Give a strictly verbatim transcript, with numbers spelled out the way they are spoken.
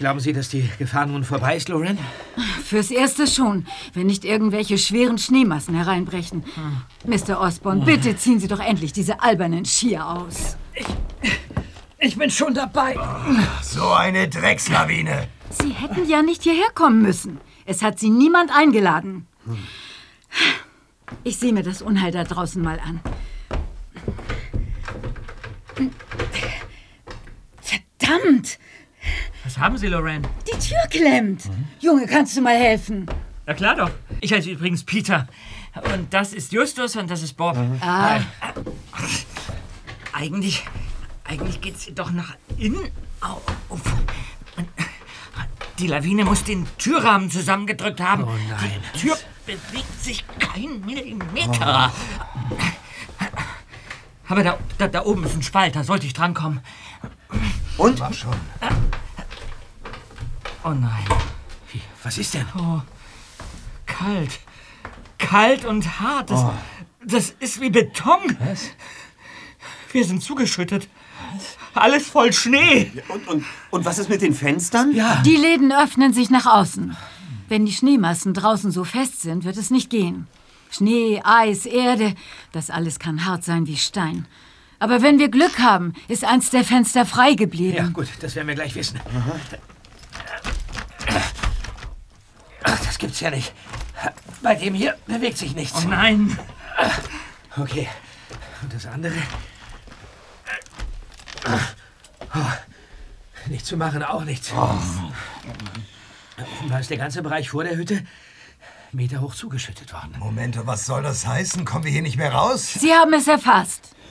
Glauben Sie, dass die Gefahr nun vorbei ist, Loren? Fürs Erste schon, wenn nicht irgendwelche schweren Schneemassen hereinbrechen. Hm. Mister Osborn, bitte ziehen Sie doch endlich diese albernen Skier aus. Ich, ich bin schon dabei. Oh, so eine Dreckslawine. Sie hätten ja nicht hierher kommen müssen. Es hat Sie niemand eingeladen. Hm. Ich sehe mir das Unheil da draußen mal an. Verdammt! Was haben Sie, Loren? Die Tür klemmt. Mhm. Junge, kannst du mal helfen? Na klar doch. Ich heiße übrigens Peter. Und das ist Justus und das ist Bob. Mhm. Ah. Äh, eigentlich, eigentlich geht's doch nach innen auf. Die Lawine muss den Türrahmen zusammengedrückt haben. Oh nein. Die Tür bewegt sich kein Millimeter. Oh. Aber da, da, da oben ist ein Spalt, da sollte ich drankommen. Und? War schon. Oh nein. Wie, was ist denn? Oh, kalt. Kalt und hart. Das, oh. das ist wie Beton. Was? Wir sind zugeschüttet. Alles voll Schnee. Und, und, und was ist mit den Fenstern? Ja. Die Läden öffnen sich nach außen. Wenn die Schneemassen draußen so fest sind, wird es nicht gehen. Schnee, Eis, Erde, das alles kann hart sein wie Stein. Aber wenn wir Glück haben, ist eins der Fenster frei geblieben. Ja, gut, das werden wir gleich wissen. Aha. Ach, das gibt's ja nicht. Bei dem hier bewegt sich nichts. Oh nein. Okay. Und das andere? Oh. Nichts zu machen, auch nichts. Oh. Offenbar ist der ganze Bereich vor der Hütte meterhoch zugeschüttet worden. Moment, was soll das heißen? Kommen wir hier nicht mehr raus? Sie haben es erfasst.